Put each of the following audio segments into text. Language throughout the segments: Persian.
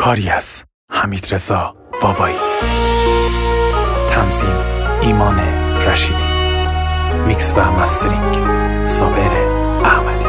کاری از حمیدرضا بابایی. تنظیم ایمان رشیدی. میکس و مسترینگ صابر احمدی.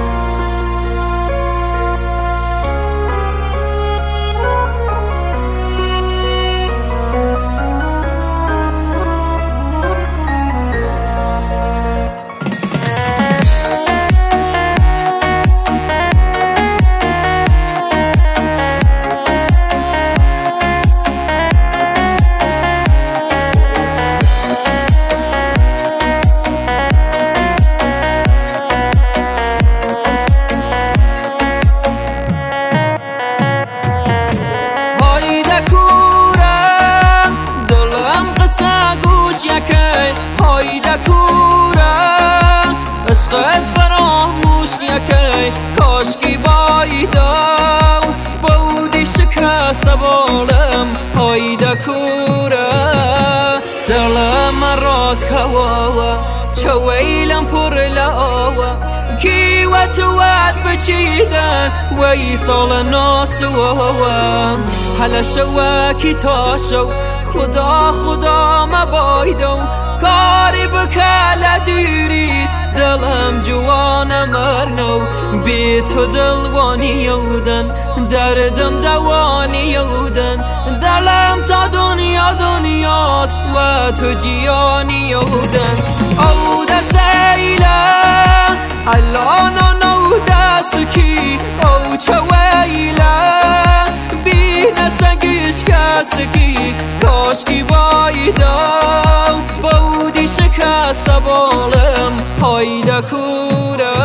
عشقت فراموش یکی کاشکی بایداو بودی شکست بالم هایده کوره دلم رات کواوا چویلم پر لاوا کی و تواد بچیدن وی سال ناسوا حالا شواکی تاشو خدا مبایدو کاری بکل دیری دلم جوان مرنو بی تو دلوانی یودن دردم دوانی یودن دلم تا دنیاست و تو جیانی یودن او دسیله الان نو دسکی او چویله بی نسگیش کسکی کاشکی بایداو بودی شکست بالم هایده کوره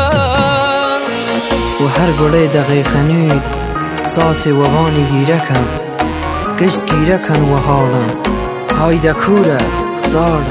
و هر گله دقیقه نید ساعت وبانی گیره کن گشت گیره کن و حالم هایده کوره سالم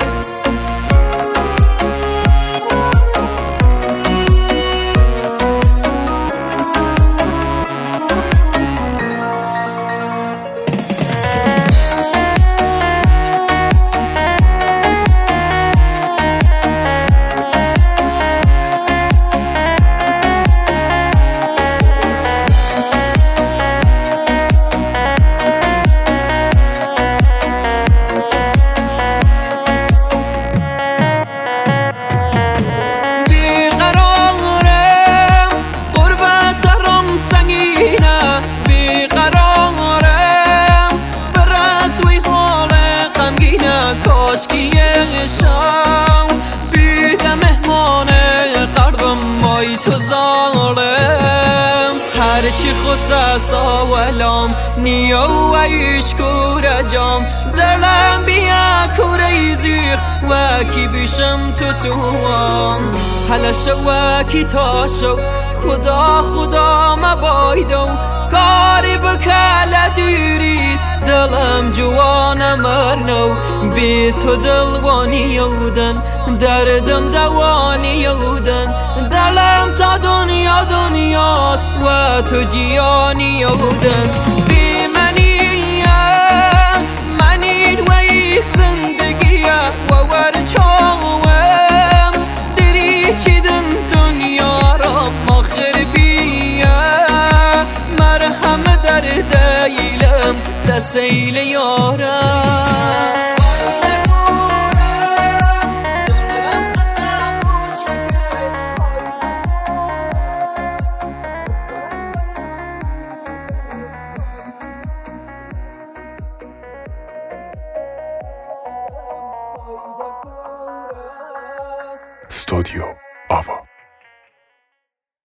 بیده مهمان قربم مای تو ظالم هرچی خصص آولام نیو و ایشکور جام دلم بیا کوره زیخ و کی بیشم توام حالا شواکی تاشو خدا مبایدو کاری بکل دیری دلم جوان مرنو بی تو دلوانی یودن دردم دوانی یودن دلم تا دنیاست و تو جیانی یودن بی منید وی زندگیه و ورچاوم دری چیدن دنیا را مخربیه مرهم در دیلم دسیل یارم استودیو آوا.